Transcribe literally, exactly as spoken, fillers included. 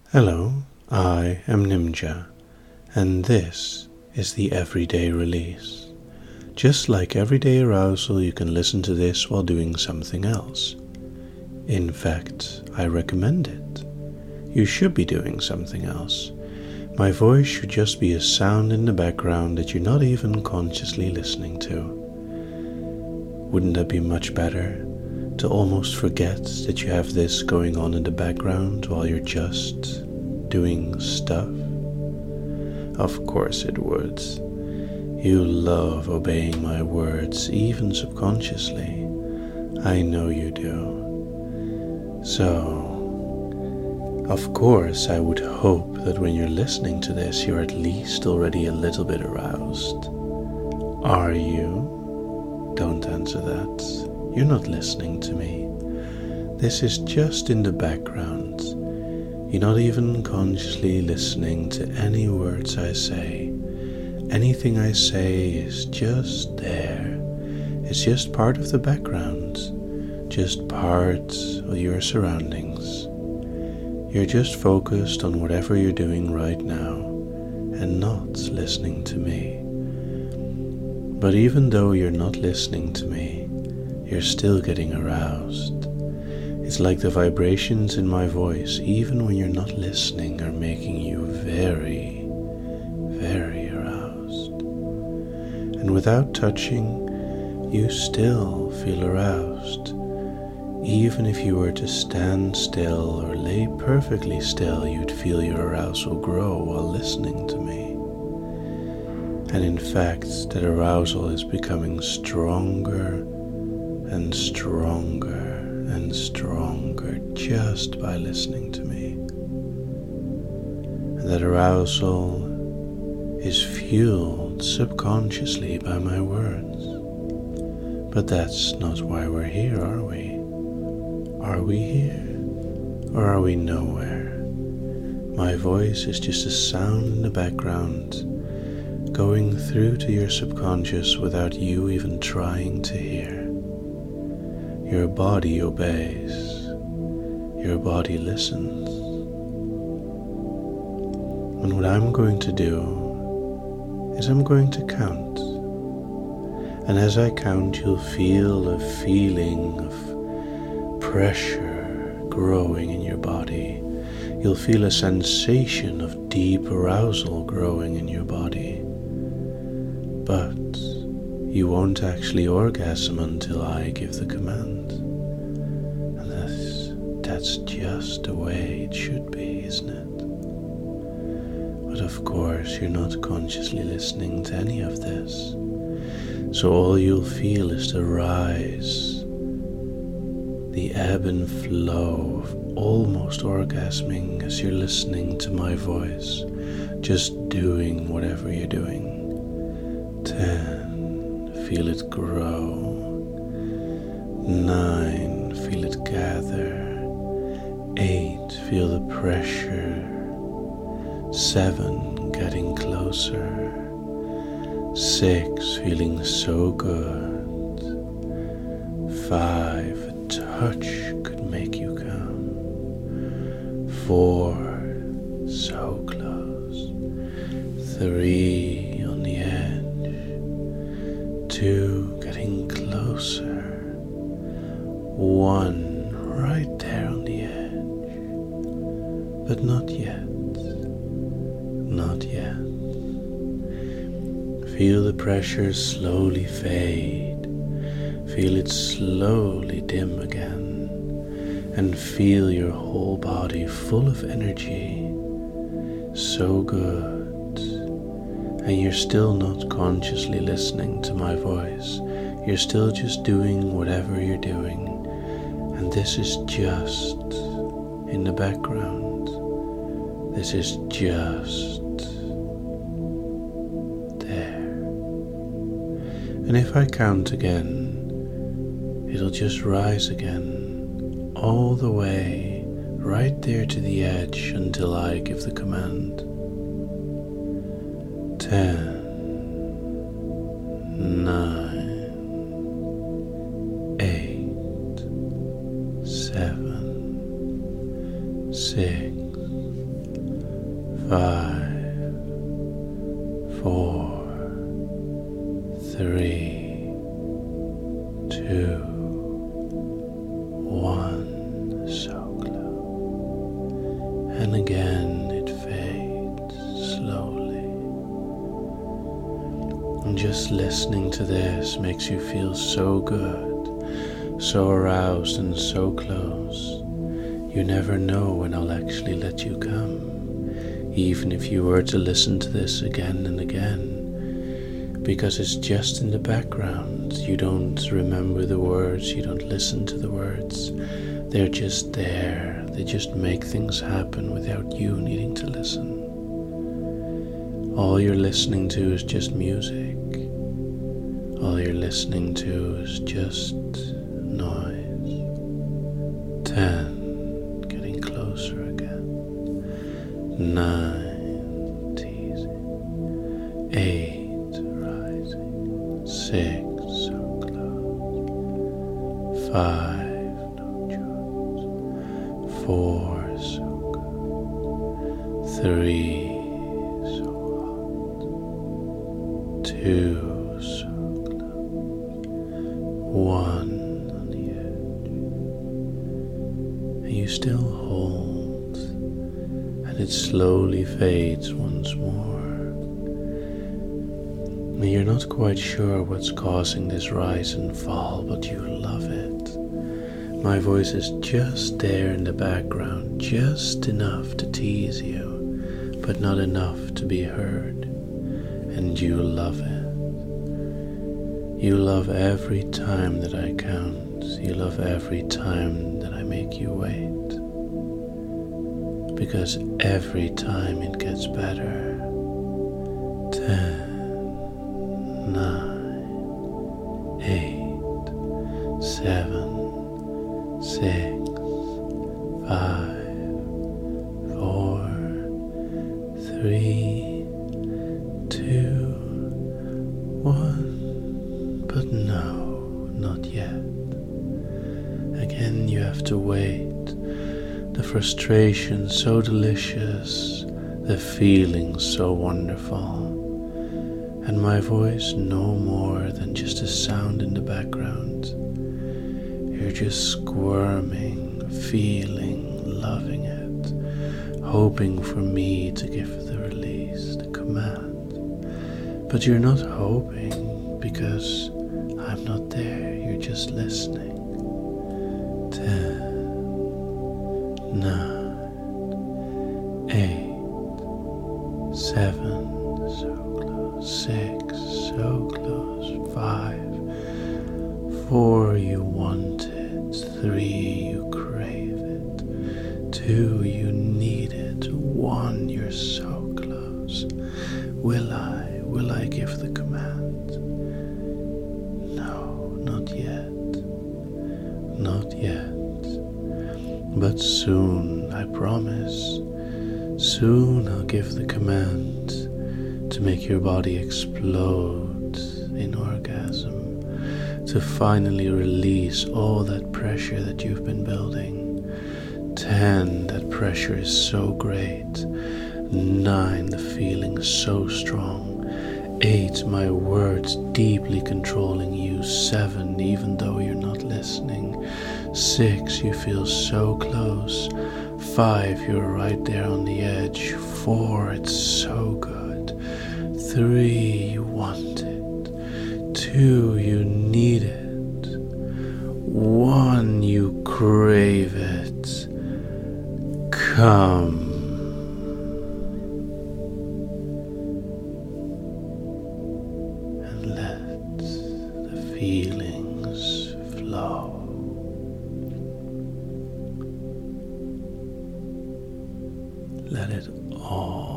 Hello, I am Ninja, and this is the Everyday Release. Just like Everyday Arousal, you can listen to this while doing something else. In fact, I recommend it. You should be doing something else. My voice should just be a sound in the background that you're not even consciously listening to. Wouldn't that be much better? To almost forget that you have this going on in the background while you're just doing stuff? Of course it would. You love obeying my words, even subconsciously. I know you do. So, of course, I would hope that when you're listening to this, you're at least already a little bit aroused. Are you? Don't answer that. You're not listening to me. This is just in the background. You're not even consciously listening to any words I say. Anything I say is just there. It's just part of the background, just part of your surroundings. You're just focused on whatever you're doing right now and not listening to me. But even though you're not listening to me, you're still getting aroused. It's like the vibrations in my voice, even when you're not listening, are making you very, very aroused. And without touching, you still feel aroused. Even if you were to stand still or lay perfectly still, you'd feel your arousal grow while listening to me. And in fact, that arousal is becoming stronger and stronger and stronger just by listening to me. And that arousal is fueled subconsciously by my words. But that's not why we're here, are we? Are we here? Or are we nowhere? My voice is just a sound in the background, going through to your subconscious without you even trying to hear. Your body obeys. Your body listens. And what I'm going to do is I'm going to count. And as I count, you'll feel a feeling of pressure growing in your body. You'll feel a sensation of deep arousal growing in your body. But you won't actually orgasm until I give the command. And that's, that's just the way it should be, isn't it? But of course, you're not consciously listening to any of this. So all you'll feel is the rise, the ebb and flow of almost orgasming as you're listening to my voice, just doing whatever you're doing. Ten. Feel it grow. Nine, feel it gather. Eight, feel the pressure. Seven, getting closer. Six, feeling so good. Five, a touch could make you come. Four, so close. Three, on the edge. Two, getting closer. One, right there on the edge. But not yet. Not yet. Feel the pressure slowly fade. Feel it slowly dim again. And feel your whole body full of energy. So good. And you're still not consciously listening to my voice. You're still just doing whatever you're doing. And this is just in the background. This is just there. And if I count again, it'll just rise again, all the way right there to the edge until I give the command. Ten, nine, eight, seven, six, five, four, three, two, one, so close. And again it fades slowly. And just listening to this makes you feel so good, so aroused and so close. You never know when I'll actually let you come. Even if you were to listen to this again and again, because it's just in the background. You don't remember the words, you don't listen to the words. They're just there. They just make things happen without you needing to listen. All you're listening to is just music. All you're listening to is just noise. Ten, getting closer again. Nine, teasing. Eight, rising. Six, so close. Five, no choice. Four, so good. Three, so hot. Two, so close. One, on the edge. And you still hold. It slowly fades once more. And you're not quite sure what's causing this rise and fall, but you love it. My voice is just there in the background, just enough to tease you, but not enough to be heard. And you love it. You love every time that I count. You love every time that I make you wait. Because every time it gets better. Ten, nine, eight, seven, six, five, four, three, two, one. But no, not yet. Again, you have to wait. The frustration so delicious, the feeling so wonderful, and my voice no more than just a sound in the background. You're just squirming, feeling, loving it, hoping for me to give the release, the command. But you're not hoping because I'm not there, you're just listening. Ten. Nine, eight, seven, so close, six, so close, five, four, you want it, three, you crave it, two, you need it, one, you're so close. Will I, will I give the command? No, not yet, not yet. But soon, I promise, soon I'll give the command to make your body explode in orgasm, to finally release all that pressure that you've been building. Ten, that pressure is so great. Nine, the feeling so strong. Eight, my words deeply controlling you. Seven, even though you're not listening. Six, you feel so close. Five, you're right there on the edge. Four, it's so good. Three, you want it. Two, you need it. One, you crave it. Come. And let the feelings flow. Let it all